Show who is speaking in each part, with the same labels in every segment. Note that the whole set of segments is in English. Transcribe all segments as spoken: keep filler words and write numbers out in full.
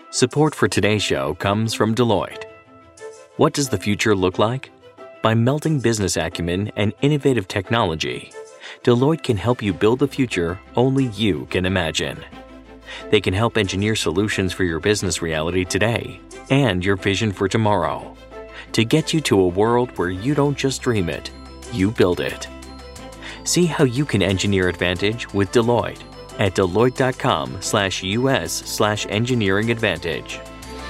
Speaker 1: Support for today's show comes from Deloitte. What does the future look like? By melding business acumen and innovative technology, Deloitte can help you build the future only you can imagine. They can help engineer solutions for your business reality today and your vision for tomorrow to get you to a world where you don't just dream it, you build it. See how you can engineer advantage with Deloitte at Deloitte.com slash US slash engineering advantage.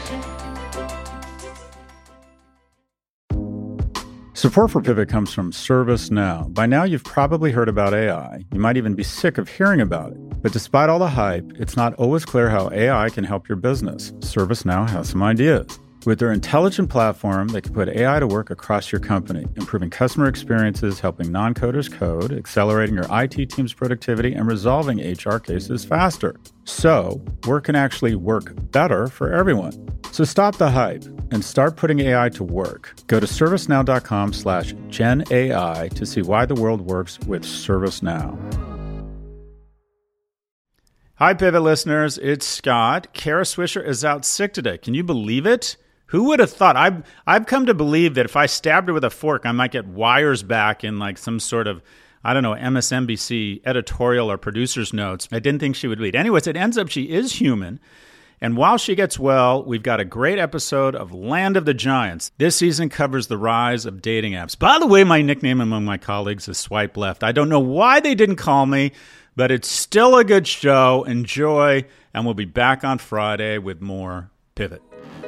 Speaker 2: Support for Pivot comes from ServiceNow. By now, you've probably heard about A I. You might even be sick of hearing about it. But despite all the hype, it's not always clear how A I can help your business. ServiceNow has some ideas. With their intelligent platform, they can put A I to work across your company, improving customer experiences, helping non-coders code, accelerating your I T team's productivity, and resolving H R cases faster. So, work can actually work better for everyone. So stop the hype and start putting A I to work. Go to servicenow.com slash Gen AI to see why the world works with ServiceNow. Hi, Pivot listeners. It's Scott. Kara Swisher is out sick today. Can you believe it? Who would have thought? I've, I've come to believe that if I stabbed her with a fork, I might get wires back in like some sort of, I don't know, M S N B C editorial or producer's notes. I didn't think she would lead. Anyways, it ends up she is human. And while she gets well, we've got a great episode of Land of the Giants. This season covers the rise of dating apps. By the way, my nickname among my colleagues is Swipe Left. I don't know why they didn't call me, but it's still a good show. Enjoy, and we'll be back on Friday with more Pivot.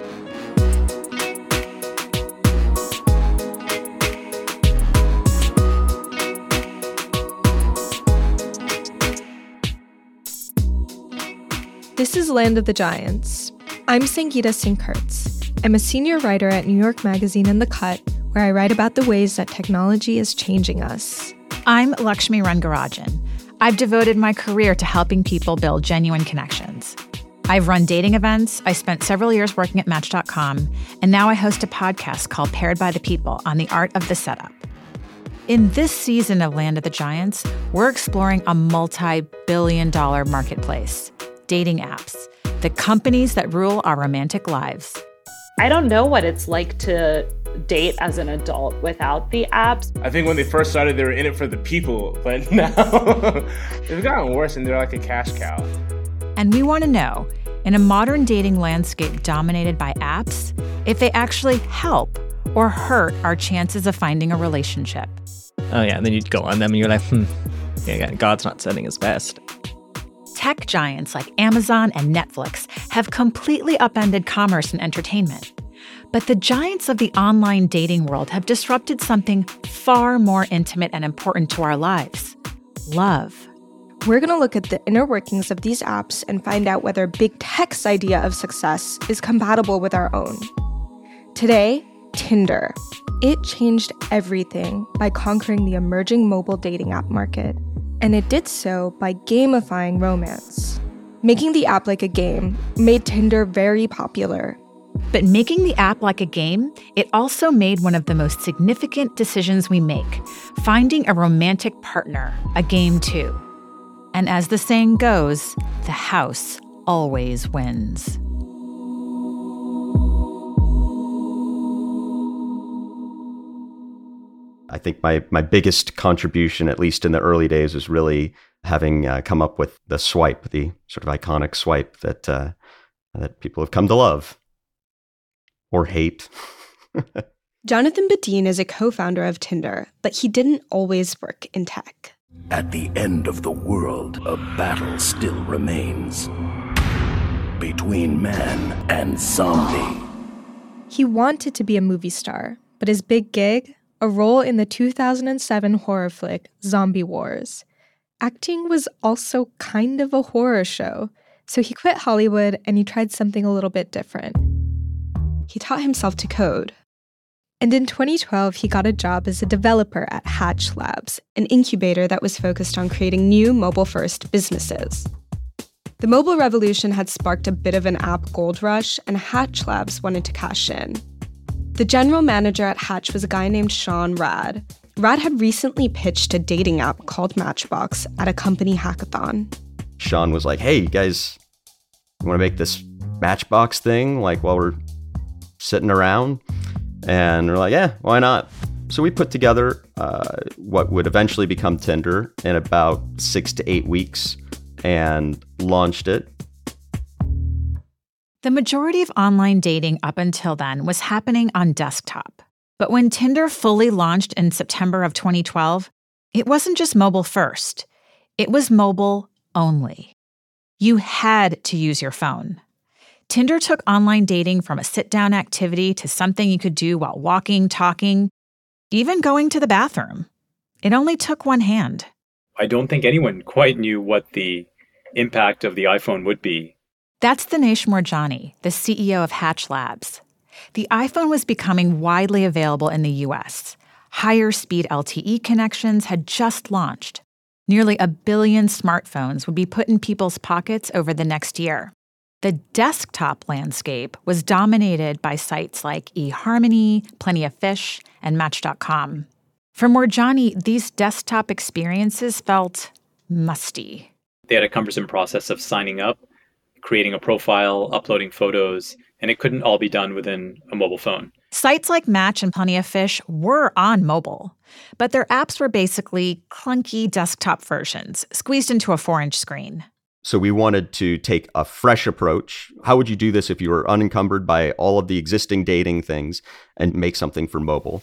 Speaker 3: This is Land of the Giants. I'm Sangeeta Singh Kurtz. I'm a senior writer at New York Magazine and The Cut, where I write about the ways that technology is changing us.
Speaker 4: I'm Lakshmi Rangarajan. I've devoted my career to helping people build genuine connections. I've run dating events, I spent several years working at Match dot com, and now I host a podcast called Paired by the People on the art of the setup. In this season of Land of the Giants, we're exploring a multi-billion dollar marketplace. Dating apps, the companies that rule our romantic lives.
Speaker 5: I don't know what it's like to date as an adult without the apps.
Speaker 6: I think when they first started, they were in it for the people, but now they've gotten worse and they're like a cash cow.
Speaker 4: And we want to know, in a modern dating landscape dominated by apps, if they actually help or hurt our chances of finding a relationship.
Speaker 7: Oh yeah, and then you'd go on them and you're like, hmm, yeah, God's not sending his best.
Speaker 4: Tech giants like Amazon and Netflix have completely upended commerce and entertainment. But the giants of the online dating world have disrupted something far more intimate and important to our lives: love.
Speaker 3: We're going to look at the inner workings of these apps and find out whether Big Tech's idea of success is compatible with our own. Today, Tinder. It changed everything by conquering the emerging mobile dating app market. And it did so by gamifying romance. Making the app like a game made Tinder very popular.
Speaker 4: But making the app like a game, it also made one of the most significant decisions we make: finding a romantic partner, a game too. And as the saying goes, the house always wins.
Speaker 8: I think my, my biggest contribution, at least in the early days, was really having uh, come up with the swipe, the sort of iconic swipe that uh, that people have come to love or hate.
Speaker 3: Jonathan Badin is a co-founder of Tinder, but he didn't always work in tech.
Speaker 9: At the end of the world, a battle still remains between man and zombie.
Speaker 3: He wanted to be a movie star, but his big gig? A role in the two thousand seven horror flick Zombie Wars. Acting was also kind of a horror show, so he quit Hollywood and he tried something a little bit different. He taught himself to code. And in twenty twelve, he got a job as a developer at Hatch Labs, an incubator that was focused on creating new mobile-first businesses. The mobile revolution had sparked a bit of an app gold rush, and Hatch Labs wanted to cash in. The general manager at Hatch was a guy named Sean Rad. Rad had recently pitched a dating app called Matchbox at a company hackathon.
Speaker 8: Sean was like, hey, you guys, you want to make this Matchbox thing, like while we're sitting around. And we're like, yeah, why not? So we put together uh, what would eventually become Tinder in about six to eight weeks and launched it.
Speaker 4: The majority of online dating up until then was happening on desktop. But when Tinder fully launched in September of twenty twelve, it wasn't just mobile first. It was mobile only. You had to use your phone. Tinder took online dating from a sit-down activity to something you could do while walking, talking, even going to the bathroom. It only took one hand.
Speaker 10: I don't think anyone quite knew what the impact of the iPhone would be.
Speaker 4: That's Dinesh Moorjani, the C E O of Hatch Labs. The iPhone was becoming widely available in the U S. Higher-speed L T E connections had just launched. Nearly a billion smartphones would be put in people's pockets over the next year. The desktop landscape was dominated by sites like eHarmony, Plenty of Fish, and Match dot com. For Moorjani, these desktop experiences felt musty.
Speaker 10: They had a cumbersome process of signing up, creating a profile, uploading photos, and it couldn't all be done within a mobile phone.
Speaker 4: Sites like Match and Plenty of Fish were on mobile, but their apps were basically clunky desktop versions, squeezed into a four-inch screen.
Speaker 8: So we wanted to take a fresh approach. How would you do this if you were unencumbered by all of the existing dating things and make something for mobile?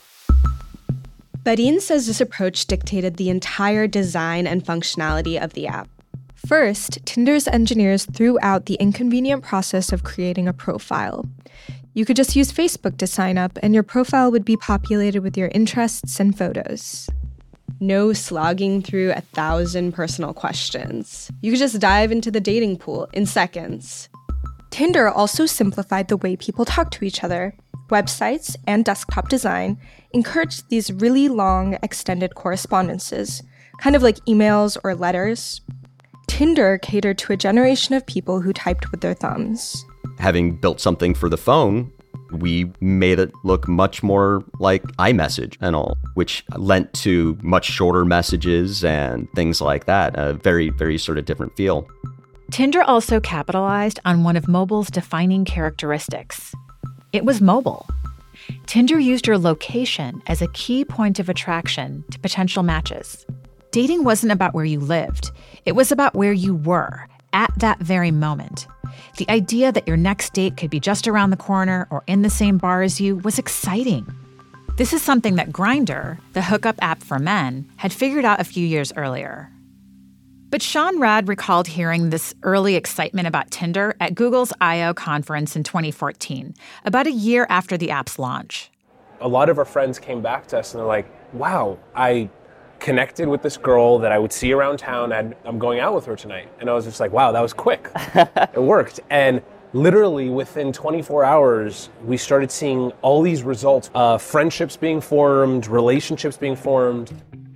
Speaker 3: Badin says this approach dictated the entire design and functionality of the app. First, Tinder's engineers threw out the inconvenient process of creating a profile. You could just use Facebook to sign up, and your profile would be populated with your interests and photos. No slogging through a thousand personal questions. You could just dive into the dating pool in seconds. Tinder also simplified the way people talk to each other. Websites and desktop design encouraged these really long, extended correspondences, kind of like emails or letters. Tinder catered to a generation of people who typed with their thumbs.
Speaker 8: Having built something for the phone, we made it look much more like iMessage and all, which lent to much shorter messages and things like that. A very, very sort of different feel.
Speaker 4: Tinder also capitalized on one of mobile's defining characteristics. It was mobile. Tinder used your location as a key point of attraction to potential matches. Dating wasn't about where you lived. It was about where you were at that very moment. The idea that your next date could be just around the corner or in the same bar as you was exciting. This is something that Grindr, the hookup app for men, had figured out a few years earlier. But Sean Rad recalled hearing this early excitement about Tinder at Google's I O conference in twenty fourteen, about a year after the app's launch.
Speaker 11: A lot of our friends came back to us and they're like, wow, I connected with this girl that I would see around town and I'm going out with her tonight. And I was just like, wow, that was quick. It worked. And literally within twenty-four hours, we started seeing all these results, uh, friendships being formed, relationships being formed.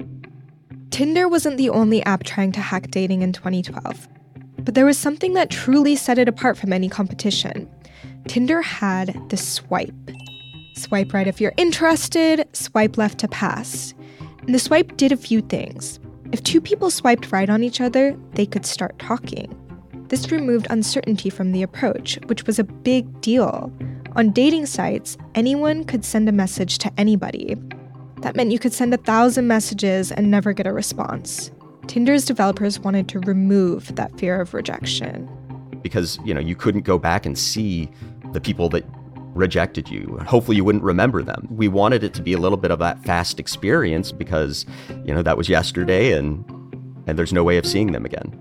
Speaker 3: Tinder wasn't the only app trying to hack dating in twenty twelve, but there was something that truly set it apart from any competition. Tinder had the swipe. Swipe right if you're interested, swipe left to pass. And the swipe did a few things. If two people swiped right on each other, they could start talking. This removed uncertainty from the approach, which was a big deal. On dating sites, anyone could send a message to anybody. That meant you could send a thousand messages and never get a response. Tinder's developers wanted to remove that fear of rejection.
Speaker 8: Because, you know, you couldn't go back and see the people that rejected you. Hopefully you wouldn't remember them. We wanted it to be a little bit of that fast experience because, you know, that was yesterday and and there's no way of seeing them again.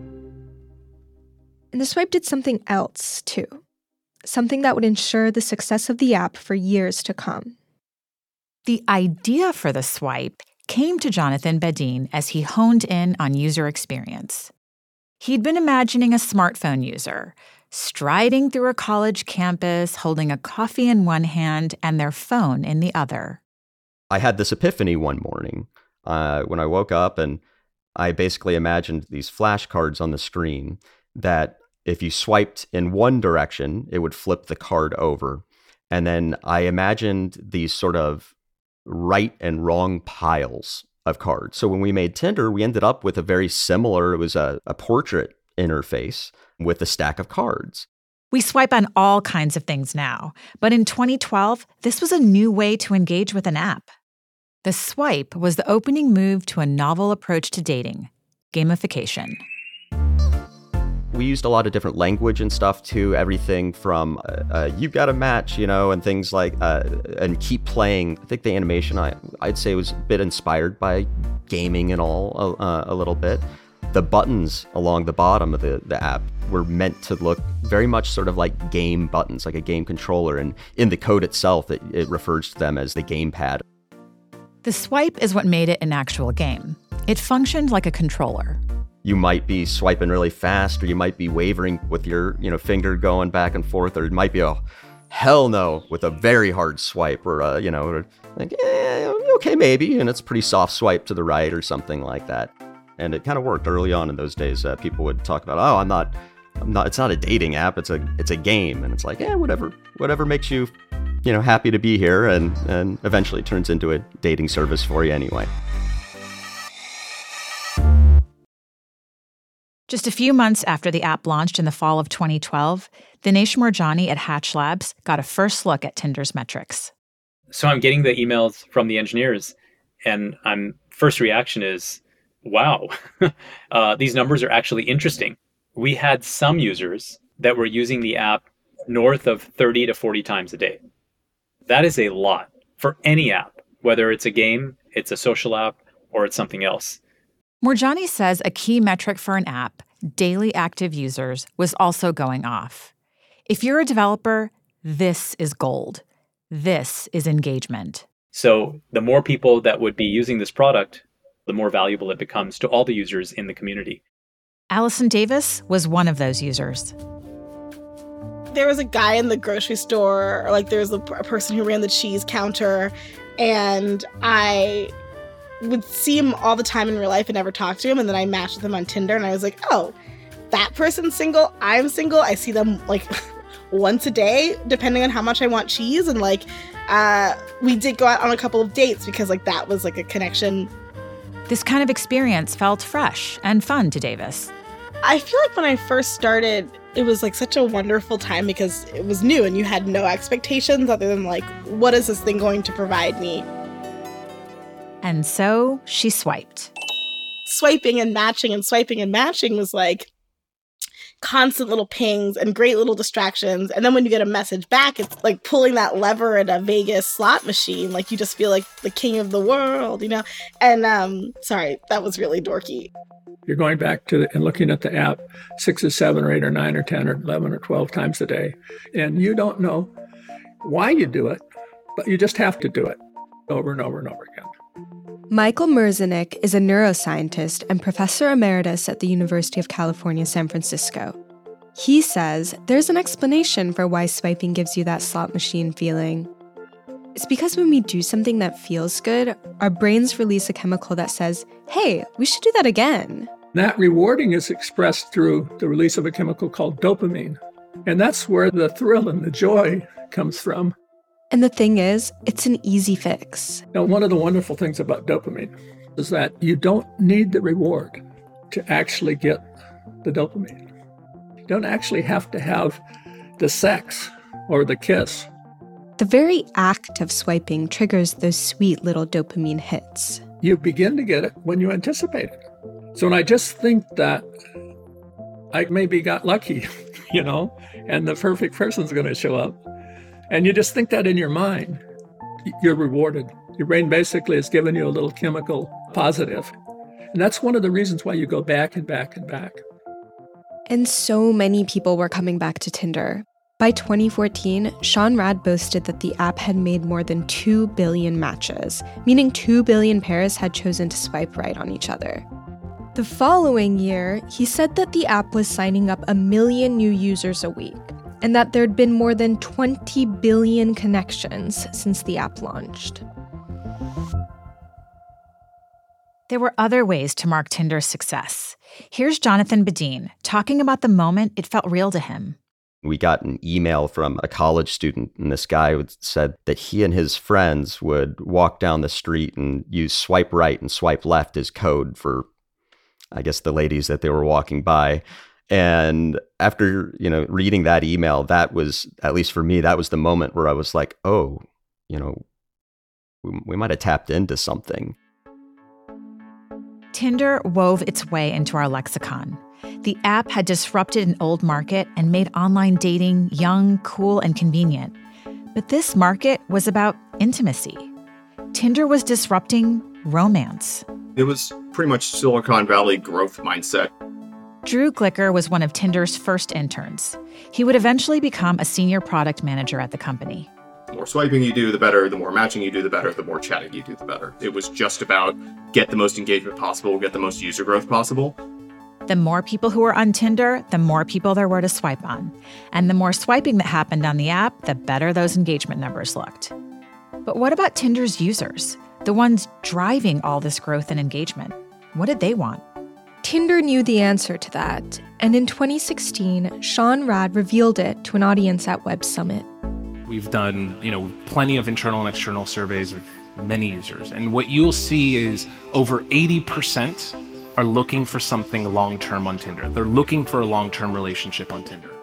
Speaker 3: And the swipe did something else, too. Something that would ensure the success of the app for years to come.
Speaker 4: The idea for the swipe came to Jonathan Badin as he honed in on user experience. He'd been imagining a smartphone user, striding through a college campus, holding a coffee in one hand and their phone in the other.
Speaker 8: I had this epiphany one morning uh, when I woke up, and I basically imagined these flashcards on the screen that if you swiped in one direction, it would flip the card over. And then I imagined these sort of right and wrong piles of cards. So when we made Tinder, we ended up with a very similar, it was a, a portrait interface with a stack of cards.
Speaker 4: We swipe on all kinds of things now, but in twenty twelve, this was a new way to engage with an app. The swipe was the opening move to a novel approach to dating, gamification.
Speaker 8: We used a lot of different language and stuff too, everything from uh, uh, you got a match, you know, and things like, uh, and keep playing. I think the animation, I, I'd say, was a bit inspired by gaming and all uh, a little bit. The buttons along the bottom of the, the app were meant to look very much sort of like game buttons, like a game controller. And in the code itself, it, it refers to them as the gamepad.
Speaker 4: The swipe is what made it an actual game. It functioned like a controller.
Speaker 8: You might be swiping really fast, or you might be wavering with your, you know, finger going back and forth, or it might be a hell no with a very hard swipe, or a, you know, or like, eh, okay, maybe, and it's a pretty soft swipe to the right or something like that. And it kind of worked early on in those days. Uh, people would talk about, oh, I'm not, I'm not. It's not a dating app. It's a, it's a game, and it's like, yeah, whatever, whatever makes you, you know, happy to be here, and and eventually it turns into a dating service for you anyway.
Speaker 4: Just a few months after the app launched in the fall of twenty twelve, Dinesh Moorjani at Hatch Labs got a first look at Tinder's metrics.
Speaker 10: So I'm getting the emails from the engineers, and I'm first reaction is, wow, uh, these numbers are actually interesting. We had some users that were using the app north of thirty to forty times a day. That is a lot for any app, whether it's a game, it's a social app, or it's something else.
Speaker 4: Moorjani says a key metric for an app, daily active users, was also going off. If you're a developer, this is gold. This is engagement.
Speaker 10: So the more people that would be using this product, the more valuable it becomes to all the users in the community.
Speaker 4: Allison Davis was one of those users.
Speaker 12: There was a guy in the grocery store, or like there was a, a person who ran the cheese counter, and I would see him all the time in real life and never talk to him, and then I matched with him on Tinder, and I was like, oh, that person's single, I'm single. I see them like once a day, depending on how much I want cheese, and like uh, we did go out on a couple of dates because like that was like a connection.
Speaker 4: This kind of experience felt fresh and fun to Davis.
Speaker 12: I feel like when I first started, it was like such a wonderful time because it was new and you had no expectations other than like, what is this thing going to provide me?
Speaker 4: And so she swiped.
Speaker 12: Swiping and matching and swiping and matching was like constant little pings and great little distractions. And then when you get a message back, it's like pulling that lever at a Vegas slot machine. Like you just feel like the king of the world, you know? And um, sorry, that was really dorky.
Speaker 13: You're going back to the, and looking at the app six or seven or eight or nine or ten or eleven or twelve times a day. And you don't know why you do it, but you just have to do it over and over and over again.
Speaker 3: Michael Merzenich is a neuroscientist and professor emeritus at the University of California, San Francisco. He says there's an explanation for why swiping gives you that slot machine feeling. It's because when we do something that feels good, our brains release a chemical that says, hey, we should do that again.
Speaker 13: That rewarding is expressed through the release of a chemical called dopamine. And that's where the thrill and the joy comes from.
Speaker 3: And the thing is, it's an easy fix.
Speaker 13: Now, one of the wonderful things about dopamine is that you don't need the reward to actually get the dopamine. You don't actually have to have the sex or the kiss.
Speaker 3: The very act of swiping triggers those sweet little dopamine hits.
Speaker 13: You begin to get it when you anticipate it. So when I just think that I maybe got lucky, you know, and the perfect person's going to show up, and you just think that in your mind, you're rewarded. Your brain basically is giving you a little chemical positive. And that's one of the reasons why you go back and back and back.
Speaker 3: And so many people were coming back to Tinder. By twenty fourteen, Sean Rad boasted that the app had made more than two billion matches, meaning two billion pairs had chosen to swipe right on each other. The following year, he said that the app was signing up a million new users a week, and that there'd been more than twenty billion connections since the app launched.
Speaker 4: There were other ways to mark Tinder's success. Here's Jonathan Badeen talking about the moment it felt real to him.
Speaker 8: We got an email from a college student, and this guy said that he and his friends would walk down the street and use swipe right and swipe left as code for, I guess, the ladies that they were walking by. And after, you know, reading that email, that was, at least for me, that was the moment where I was like, oh, you know, we, we might have tapped into something.
Speaker 4: Tinder wove its way into our lexicon. The app had disrupted an old market and made online dating young, cool, and convenient. But this market was about intimacy. Tinder was disrupting romance.
Speaker 14: It was pretty much Silicon Valley growth mindset.
Speaker 4: Drew Glicker was one of Tinder's first interns. He would eventually become a senior product manager at the company.
Speaker 14: The more swiping you do, the better. The more matching you do, the better. The more chatting you do, the better. It was just about get the most engagement possible, get the most user growth possible.
Speaker 4: The more people who were on Tinder, the more people there were to swipe on. And the more swiping that happened on the app, the better those engagement numbers looked. But what about Tinder's users? The ones driving all this growth and engagement? What did they want?
Speaker 3: Tinder knew the answer to that, and in twenty sixteen, Sean Rad revealed it to an audience at Web Summit.
Speaker 15: We've done, you know, plenty of internal and external surveys of many users, and what you'll see is over eighty percent are looking for something long-term on Tinder. They're looking for a long-term relationship on Tinder.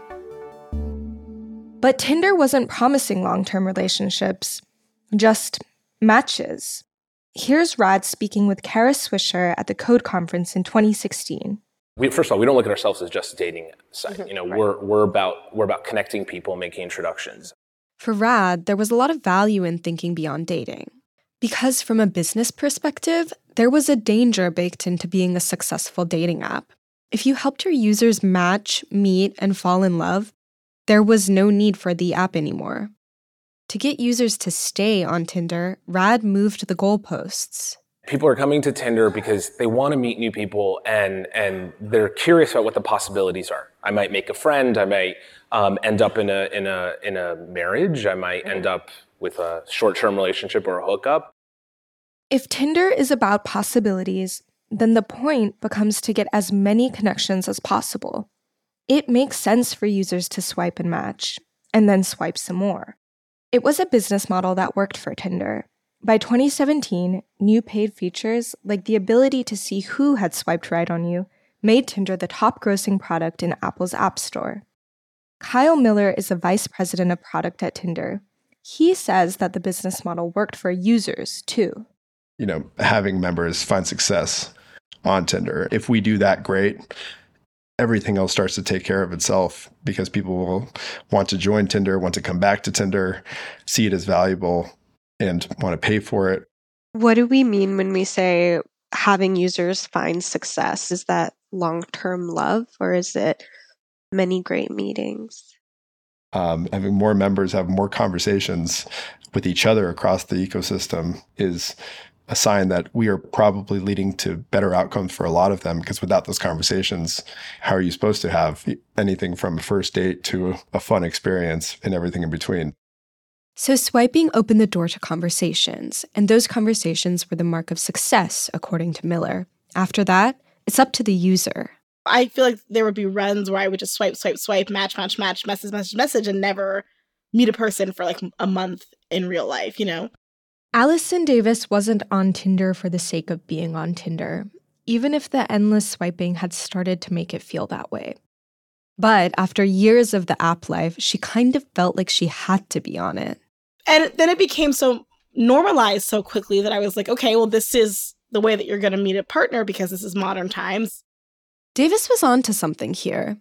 Speaker 3: But Tinder wasn't promising long-term relationships, just matches. Here's Rad speaking with Kara Swisher at the Code Conference in twenty sixteen.
Speaker 11: We, first of all, we don't look at ourselves as just a dating site.
Speaker 3: Mm-hmm,
Speaker 11: you know,
Speaker 3: right.
Speaker 11: we're we're about we're about connecting people, making introductions.
Speaker 3: For Rad, there was a lot of value in thinking beyond dating. Because from a business perspective, there was a danger baked into being a successful dating app. If you helped your users match, meet, and fall in love, there was no need for the app anymore. To get users to stay on Tinder, Rad moved the goalposts.
Speaker 11: People are coming to Tinder because they want to meet new people and and they're curious about what the possibilities are. I might make a friend. I might um, end up in a in a in a marriage. I might end up with a short-term relationship or a hookup.
Speaker 3: If Tinder is about possibilities, then the point becomes to get as many connections as possible. It makes sense for users to swipe and match, and then swipe some more. It was a business model that worked for Tinder. By twenty seventeen, new paid features, like the ability to see who had swiped right on you, made Tinder the top-grossing product in Apple's App Store. Kyle Miller is the vice president of product at Tinder. He says that the business model worked for users, too.
Speaker 16: You know, having members find success on Tinder. If we do that, great. Everything else starts to take care of itself because people will want to join Tinder, want to come back to Tinder, see it as valuable, and want to pay for it.
Speaker 17: What do we mean when we say having users find success? Is that long-term love, or is it many great meetings?
Speaker 16: Um, having more members have more conversations with each other across the ecosystem is a sign that we are probably leading to better outcomes for a lot of them, because without those conversations, how are you supposed to have anything from a first date to a fun experience and everything in between?
Speaker 3: So swiping opened the door to conversations, and those conversations were the mark of success, according to Miller. After that, it's up to the user.
Speaker 12: I feel like there would be runs where I would just swipe, swipe, swipe, match, match, match, message, message, message, and never meet a person for like a month in real life, you know?
Speaker 3: Allison Davis wasn't on Tinder for the sake of being on Tinder, even if the endless swiping had started to make it feel that way. But after years of the app life, she kind of felt like she had to be on it.
Speaker 12: And then it became so normalized so quickly that I was like, okay, well, this is the way that you're going to meet a partner because this is modern times.
Speaker 3: Davis was on to something here.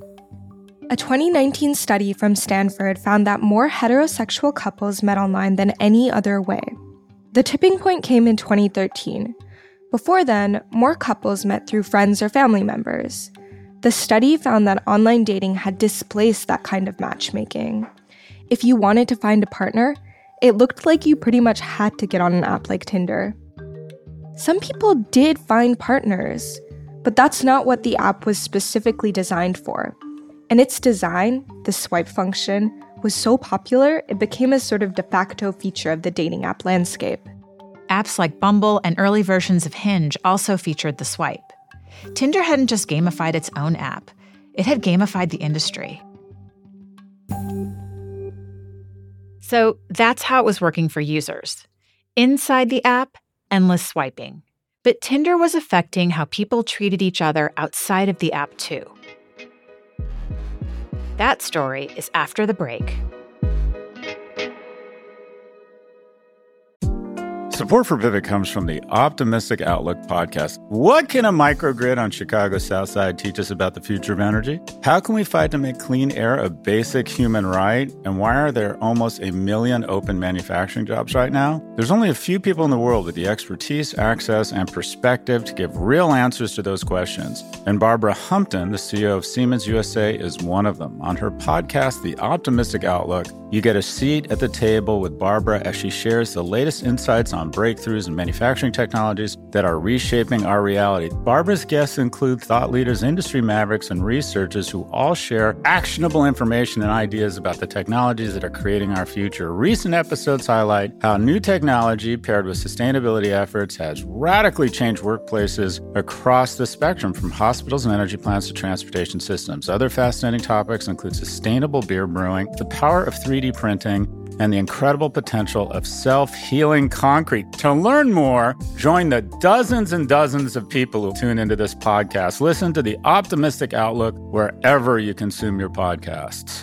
Speaker 3: A twenty nineteen study from Stanford found that more heterosexual couples met online than any other way. The tipping point came in twenty thirteen. Before then, more couples met through friends or family members. The study found that online dating had displaced that kind of matchmaking. If you wanted to find a partner, it looked like you pretty much had to get on an app like Tinder. Some people did find partners, but that's not what the app was specifically designed for. And its design, the swipe function, was so popular, it became a sort of de facto feature of the dating app landscape.
Speaker 4: Apps like Bumble and early versions of Hinge also featured the swipe. Tinder hadn't just gamified its own app, it had gamified the industry. So that's how it was working for users. Inside the app, endless swiping. But Tinder was affecting how people treated each other outside of the app too. That story is after the break.
Speaker 2: Support for Pivot comes from the Optimistic Outlook podcast. What can a microgrid on Chicago's South Side teach us about the future of energy? How can we fight to make clean air a basic human right? And why are there almost a million open manufacturing jobs right now? There's only a few people in the world with the expertise, access, and perspective to give real answers to those questions. And Barbara Humpton, the C E O of Siemens U S A, is one of them. On her podcast, The Optimistic Outlook, you get a seat at the table with Barbara as she shares the latest insights on breakthroughs in manufacturing technologies that are reshaping our reality. Barbara's guests include thought leaders, industry mavericks, and researchers who all share actionable information and ideas about the technologies that are creating our future. Recent episodes highlight how new technology paired with sustainability efforts has radically changed workplaces across the spectrum, from hospitals and energy plants to transportation systems. Other fascinating topics include sustainable beer brewing, the power of three D printing, and the incredible potential of self-healing concrete. To learn more, join the dozens and dozens of people who tune into this podcast. Listen to The Optimistic Outlook wherever you consume your podcasts.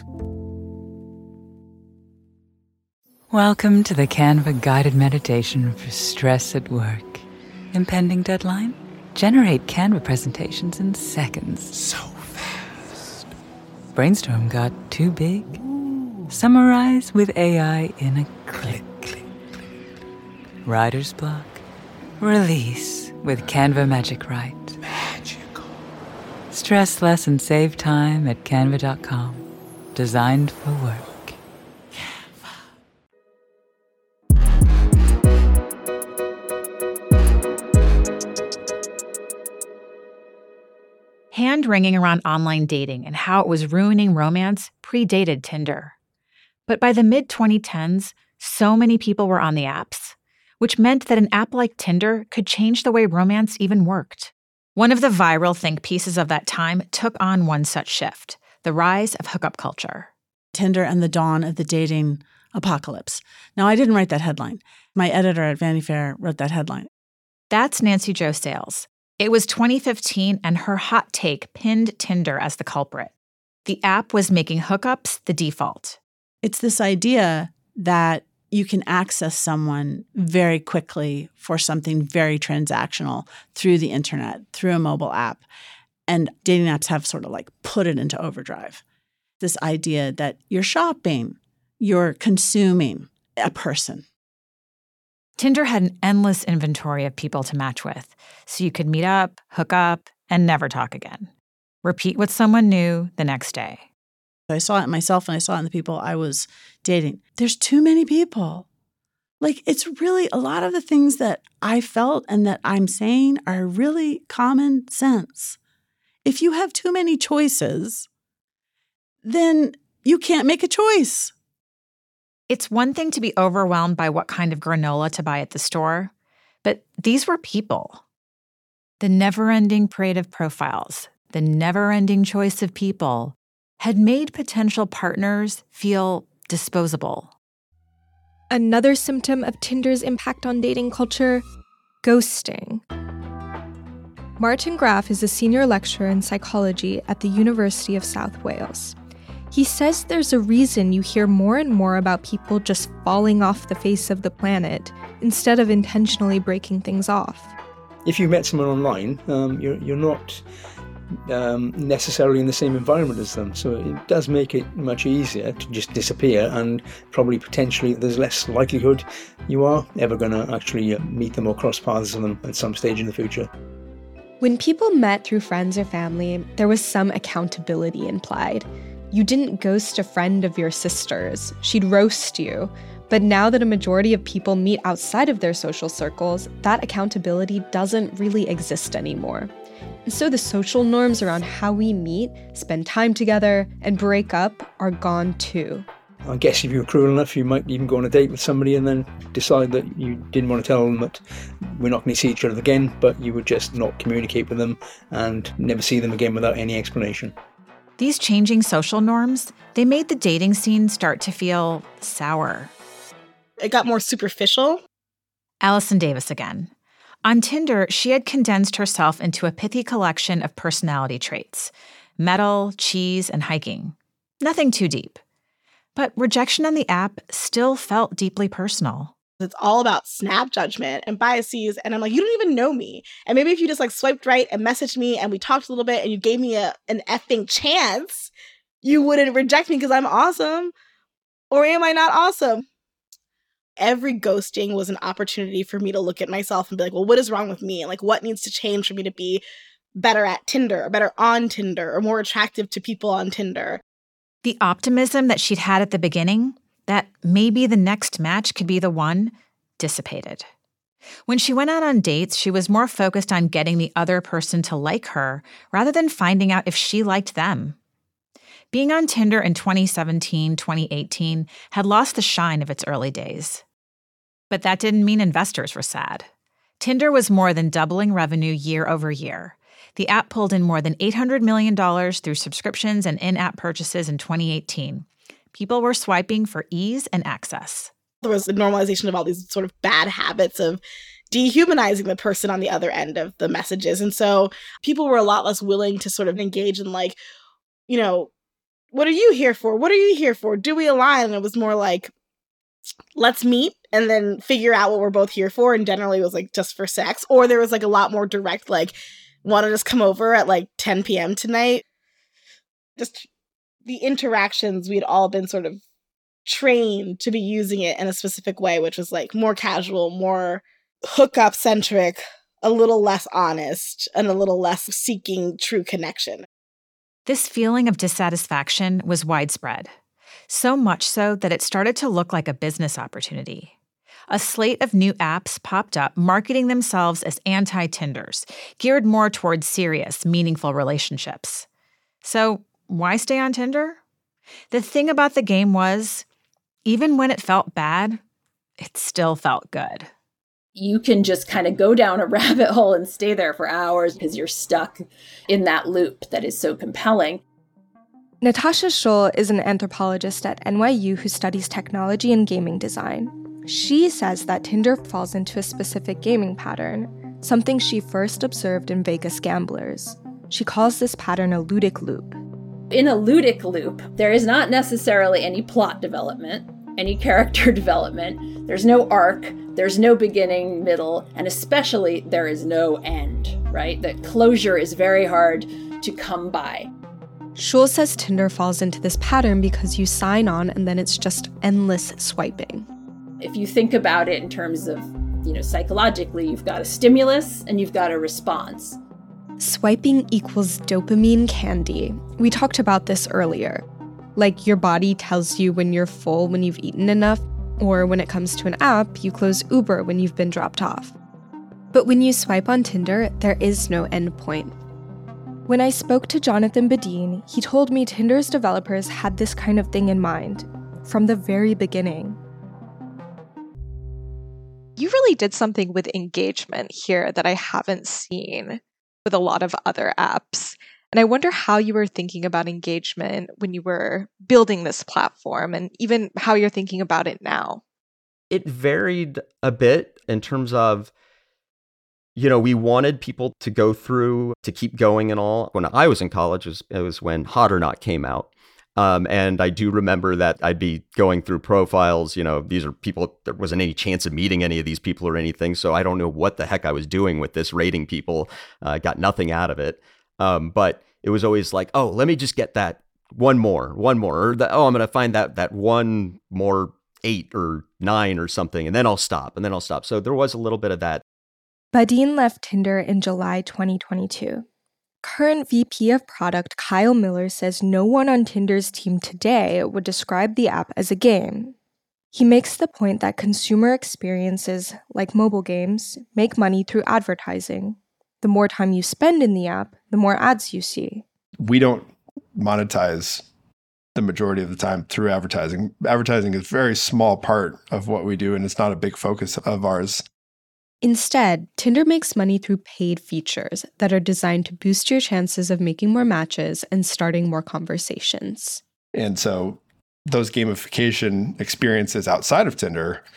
Speaker 18: Welcome to the Canva guided meditation for stress at work. Impending deadline? Generate Canva presentations in seconds. So fast. Brainstorm got too big? Summarize with A I in a click. click, click. Writer's block? Release with Canva Magic Write. Magical. Stress less and save time at canva dot com. Designed for work.
Speaker 4: Hand-wringing around online dating and how it was ruining romance predated Tinder. But by the mid twenty tens, so many people were on the apps, which meant that an app like Tinder could change the way romance even worked. One of the viral think pieces of that time took on one such shift, the rise of hookup culture.
Speaker 19: Tinder and the dawn of the dating apocalypse. Now, I didn't write that headline. My editor at Vanity Fair wrote that headline.
Speaker 4: That's Nancy Jo Sales. It was twenty fifteen, and her hot take pinned Tinder as the culprit. The app was making hookups the default.
Speaker 19: It's this idea that you can access someone very quickly for something very transactional through the internet, through a mobile app. And dating apps have sort of like put it into overdrive. This idea that you're shopping, you're consuming a person.
Speaker 4: Tinder had an endless inventory of people to match with, so you could meet up, hook up, and never talk again. Repeat with someone new the next day.
Speaker 19: I saw it in myself and I saw it in the people I was dating. There's too many people. Like, it's really a lot of the things that I felt and that I'm saying are really common sense. If you have too many choices, then you can't make a choice.
Speaker 4: It's one thing to be overwhelmed by what kind of granola to buy at the store, but these were people. The never-ending parade of profiles, the never-ending choice of people, had made potential partners feel disposable.
Speaker 3: Another symptom of Tinder's impact on dating culture: ghosting. Martin Graf is a senior lecturer in psychology at the University of South Wales. He says there's a reason you hear more and more about people just falling off the face of the planet instead of intentionally breaking things off.
Speaker 20: If you met someone online, um, you're, you're not um, necessarily in the same environment as them. So it does make it much easier to just disappear, and probably potentially there's less likelihood you are ever going to actually meet them or cross paths with them at some stage in the future.
Speaker 3: When people met through friends or family, there was some accountability implied. You didn't ghost a friend of your sister's. She'd roast you. But now that a majority of people meet outside of their social circles, that accountability doesn't really exist anymore. And so the social norms around how we meet, spend time together, and break up are gone too.
Speaker 20: I guess if you were cruel enough, you might even go on a date with somebody and then decide that you didn't want to tell them that we're not going to see each other again, but you would just not communicate with them and never see them again without any explanation.
Speaker 4: These changing social norms, they made the dating scene start to feel sour.
Speaker 12: It got more superficial.
Speaker 4: Allison Davis again. On Tinder, she had condensed herself into a pithy collection of personality traits: metal, cheese, and hiking. Nothing too deep. But rejection on the app still felt deeply personal.
Speaker 12: It's all about snap judgment and biases. And I'm like, you don't even know me. And maybe if you just like swiped right and messaged me and we talked a little bit and you gave me a, an effing chance, you wouldn't reject me because I'm awesome. Or am I not awesome? Every ghosting was an opportunity for me to look at myself and be like, well, what is wrong with me? And like, what needs to change for me to be better at Tinder or better on Tinder or more attractive to people on Tinder?
Speaker 4: The optimism that she'd had at the beginning, that maybe the next match could be the one, dissipated. When she went out on dates, she was more focused on getting the other person to like her rather than finding out if she liked them. Being on Tinder in twenty seventeen, twenty eighteen had lost the shine of its early days. But that didn't mean investors were sad. Tinder was more than doubling revenue year over year. The app pulled in more than eight hundred million dollars through subscriptions and in-app purchases in twenty eighteen. People were swiping for ease and access.
Speaker 12: There was the normalization of all these sort of bad habits of dehumanizing the person on the other end of the messages. And so people were a lot less willing to sort of engage in like, you know, what are you here for? What are you here for? Do we align? And it was more like, let's meet and then figure out what we're both here for. And generally it was like just for sex. Or there was like a lot more direct, like, want to just come over at like ten p.m. tonight? Just the interactions, we'd all been sort of trained to be using it in a specific way, which was like more casual, more hookup centric, a little less honest, and a little less seeking true connection.
Speaker 4: This feeling of dissatisfaction was widespread, so much so that it started to look like a business opportunity. A slate of new apps popped up marketing themselves as anti-Tinders, geared more towards serious, meaningful relationships. So why stay on Tinder? The thing about the game was, even when it felt bad, it still felt good.
Speaker 21: You can just kind of go down a rabbit hole and stay there for hours because you're stuck in that loop that is so compelling.
Speaker 3: Natasha Schull is an anthropologist at N Y U who studies technology and gaming design. She says that Tinder falls into a specific gaming pattern, something she first observed in Vegas gamblers. She calls this pattern a ludic loop.
Speaker 21: In a ludic loop, there is not necessarily any plot development, any character development. There's no arc, there's no beginning, middle, and especially there is no end, right? That closure is very hard to come by.
Speaker 3: Schull says Tinder falls into this pattern because you sign on and then it's just endless swiping.
Speaker 21: If you think about it in terms of, you know, psychologically, you've got a stimulus and you've got a response.
Speaker 3: Swiping equals dopamine candy. We talked about this earlier. Like your body tells you when you're full when you've eaten enough, or when it comes to an app, you close Uber when you've been dropped off. But when you swipe on Tinder, there is no end point. When I spoke to Jonathan Badeen, he told me Tinder's developers had this kind of thing in mind from the very beginning.
Speaker 17: You really did something with engagement here that I haven't seen with a lot of other apps. And I wonder how you were thinking about engagement when you were building this platform and even how you're thinking about it now.
Speaker 8: It varied a bit in terms of, you know, we wanted people to go through, to keep going and all. When I was in college, it was, it was when Hot or Not came out. Um, and I do remember that I'd be going through profiles, you know, these are people, there wasn't any chance of meeting any of these people or anything. So I don't know what the heck I was doing with this, rating people. I uh, got nothing out of it. Um, but it was always like, oh, let me just get that one more, one more, or the, oh, I'm going to find that that one more eight or nine or something, and then I'll stop, and then I'll stop. So there was a little bit of that.
Speaker 3: Badeen left Tinder in July twenty twenty-two. Current V P of Product Kyle Miller says no one on Tinder's team today would describe the app as a game. He makes the point that consumer experiences, like mobile games, make money through advertising. The more time you spend in the app, the more ads you see.
Speaker 16: We don't monetize the majority of the time through advertising. Advertising is a very small part of what we do, and it's not a big focus of ours.
Speaker 3: Instead, Tinder makes money through paid features that are designed to boost your chances of making more matches and starting more conversations.
Speaker 16: And so those gamification experiences outside of Tinder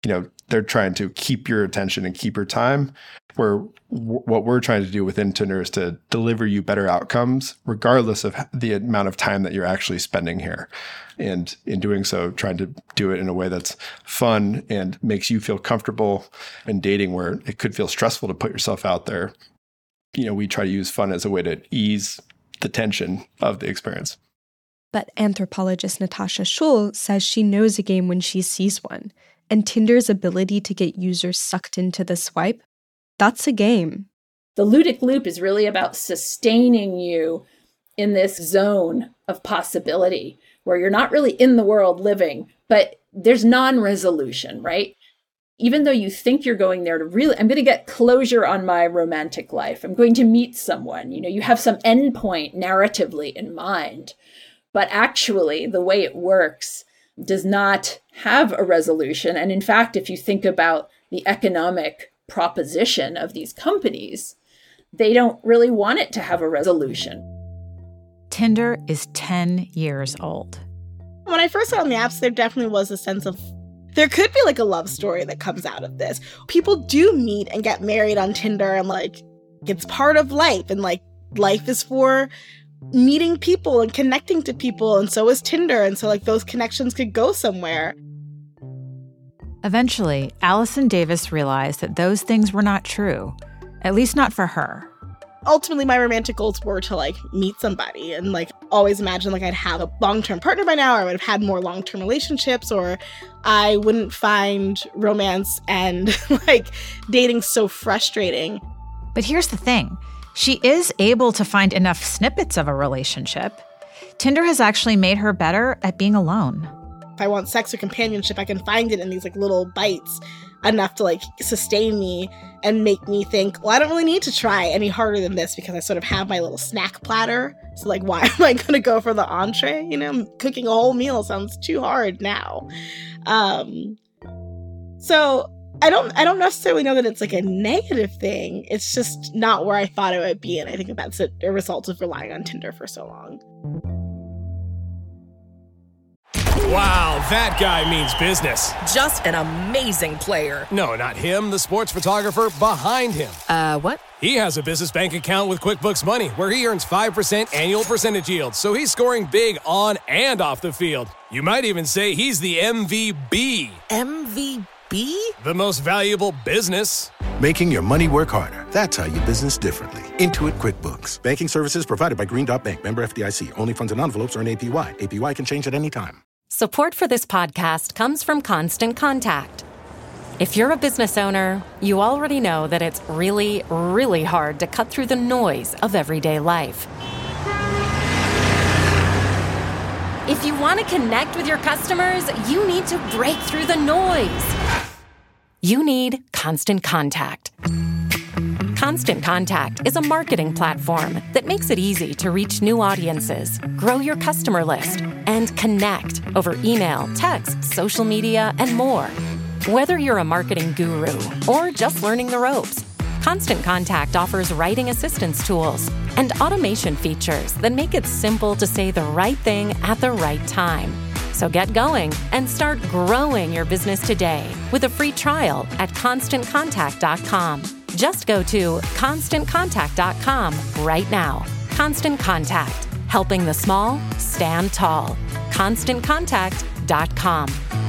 Speaker 16: you know, they're trying to keep your attention and keep your time, where w- what we're trying to do within Tinder is to deliver you better outcomes, regardless of the amount of time that you're actually spending here. And in doing so, trying to do it in a way that's fun and makes you feel comfortable in dating, where it could feel stressful to put yourself out there. You know, we try to use fun as a way to ease the tension of the experience.
Speaker 3: But anthropologist Natasha Schull says she knows a game when she sees one. And Tinder's ability to get users sucked into the swipe, that's a game.
Speaker 21: The ludic loop is really about sustaining you in this zone of possibility where you're not really in the world living, but there's non-resolution, right? Even though you think you're going there to really, I'm going to get closure on my romantic life. I'm going to meet someone. You know, you have some endpoint narratively in mind, but actually the way it works does not have a resolution. And in fact, if you think about the economic proposition of these companies, they don't really want it to have a resolution.
Speaker 4: Tinder is ten years old.
Speaker 12: When I first got on the apps, there definitely was a sense of there could be like a love story that comes out of this. People do meet and get married on Tinder, and like it's part of life, and like life is for meeting people and connecting to people, and so is Tinder, and so like those connections could go somewhere.
Speaker 4: Eventually, Allison Davis realized that those things were not true, at least not for her.
Speaker 12: Ultimately, my romantic goals were to like meet somebody and like always imagine like I'd have a long-term partner by now, or I would have had more long-term relationships, or I wouldn't find romance and like dating so frustrating.
Speaker 4: But here's the thing. She is able to find enough snippets of a relationship. Tinder has actually made her better at being alone.
Speaker 12: If I want sex or companionship, I can find it in these like little bites enough to like sustain me and make me think, well, I don't really need to try any harder than this because I sort of have my little snack platter. So like, why am I going to go for the entree? You know, cooking a whole meal sounds too hard now. Um, so I don't, I don't necessarily know that it's like a negative thing. It's just not where I thought it would be. And I think that's a, a result of relying on Tinder for so long.
Speaker 1: Wow, that guy means business.
Speaker 22: Just an amazing player.
Speaker 1: No, not him, the sports photographer behind him.
Speaker 22: Uh, what?
Speaker 1: He has a business bank account with QuickBooks Money where he earns five percent annual percentage yield, so he's scoring big on and off the field. You might even say he's the M V B.
Speaker 22: M V B?
Speaker 1: The most valuable business.
Speaker 9: Making your money work harder. That's how you business differently. Intuit QuickBooks. Banking services provided by Green Dot Bank. Member F D I C. Only funds and envelopes earn A P Y. A P Y can change at any time.
Speaker 23: Support for this podcast comes from Constant Contact. If you're a business owner, you already know that it's really, really hard to cut through the noise of everyday life. If you want to connect with your customers, you need to break through the noise. You need Constant Contact. Constant Contact is a marketing platform that makes it easy to reach new audiences, grow your customer list, and connect over email, text, social media, and more. Whether you're a marketing guru or just learning the ropes, Constant Contact offers writing assistance tools and automation features that make it simple to say the right thing at the right time. So get going and start growing your business today with a free trial at constant contact dot com. Just go to constant contact dot com right now. Constant Contact, helping the small stand tall. constant contact dot com.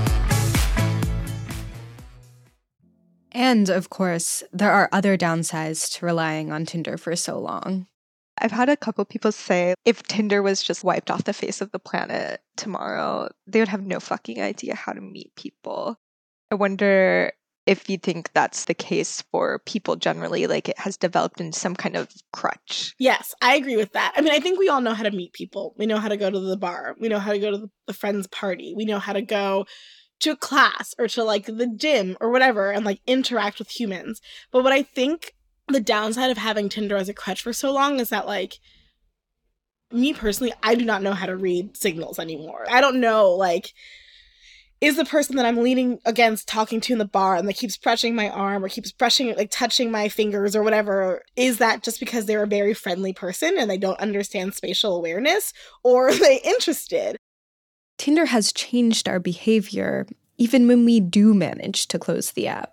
Speaker 3: And of course, there are other downsides to relying on Tinder for so long.
Speaker 17: I've had a couple people say if Tinder was just wiped off the face of the planet tomorrow, they would have no fucking idea how to meet people. I wonder if you think that's the case for people generally, like it has developed in some kind of crutch.
Speaker 12: Yes, I agree with that. I mean, I think we all know how to meet people. We know how to go to the bar. We know how to go to the friend's party. We know how to go to a class or to like the gym or whatever and like interact with humans. But what I think the downside of having Tinder as a crutch for so long is that like, me personally, I do not know how to read signals anymore. I don't know, like, is the person that I'm leaning against talking to in the bar and that keeps brushing my arm or keeps brushing, like touching my fingers or whatever, is that just because they're a very friendly person and they don't understand spatial awareness, or are they interested?
Speaker 3: Tinder has changed our behavior, even when we do manage to close the app.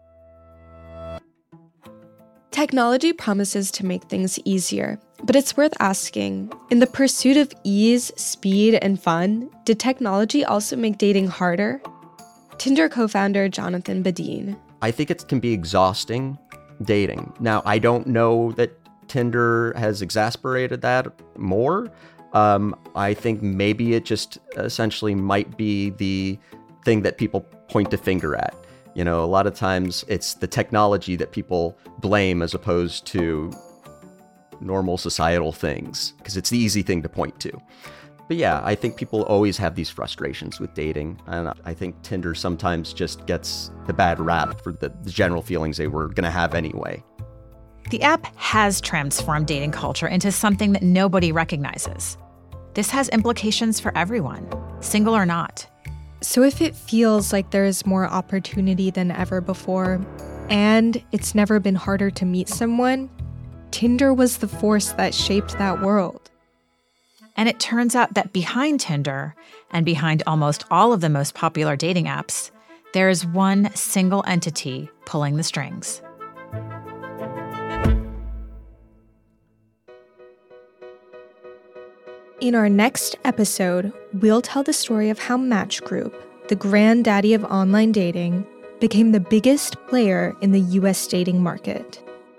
Speaker 3: Technology promises to make things easier, but it's worth asking, in the pursuit of ease, speed, and fun, did technology also make dating harder? Tinder co-founder Jonathan Badeen.
Speaker 8: I think it can be exhausting dating. Now, I don't know that Tinder has exasperated that more. Um, I think maybe it just essentially might be the thing that people point the finger at. You know, a lot of times it's the technology that people blame as opposed to normal societal things, because it's the easy thing to point to. But yeah, I think people always have these frustrations with dating. And I think Tinder sometimes just gets the bad rap for the, the general feelings they were going to have anyway.
Speaker 4: The app has transformed dating culture into something that nobody recognizes. This has implications for everyone, single or not.
Speaker 3: So if it feels like there is more opportunity than ever before, and it's never been harder to meet someone, Tinder was the force that shaped that world.
Speaker 4: And it turns out that behind Tinder, and behind almost all of the most popular dating apps, there is one single entity pulling the strings.
Speaker 3: In our next episode, we'll tell the story of how Match Group, the granddaddy of online dating, became the biggest player in the U S dating market.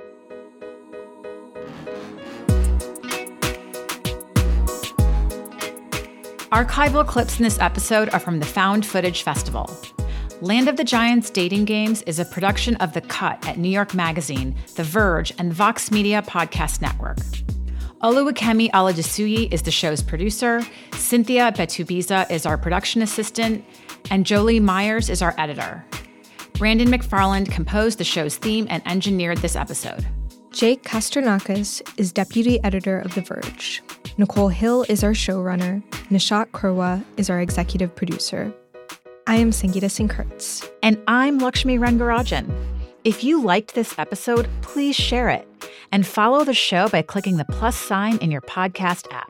Speaker 4: Archival clips in this episode are from the Found Footage Festival. Land of the Giants Dating Games is a production of The Cut at New York Magazine, The Verge, and Vox Media Podcast Network. Oluwakemi Aladesuyi is the show's producer, Cynthia Betubiza is our production assistant, and Jolie Myers is our editor. Brandon McFarland composed the show's theme and engineered this episode.
Speaker 3: Jake Kasternakis is deputy editor of The Verge. Nicole Hill is our showrunner. Nishat Kurwa is our executive producer. I am Sangeeta Singh Kurtz.
Speaker 4: And I'm Lakshmi Rangarajan. If you liked this episode, please share it and follow the show by clicking the plus sign in your podcast app.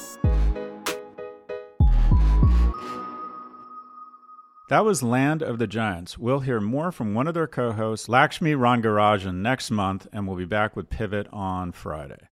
Speaker 2: That was Land of the Giants. We'll hear more from one of their co-hosts, Lakshmi Rangarajan, next month, and we'll be back with Pivot on Friday.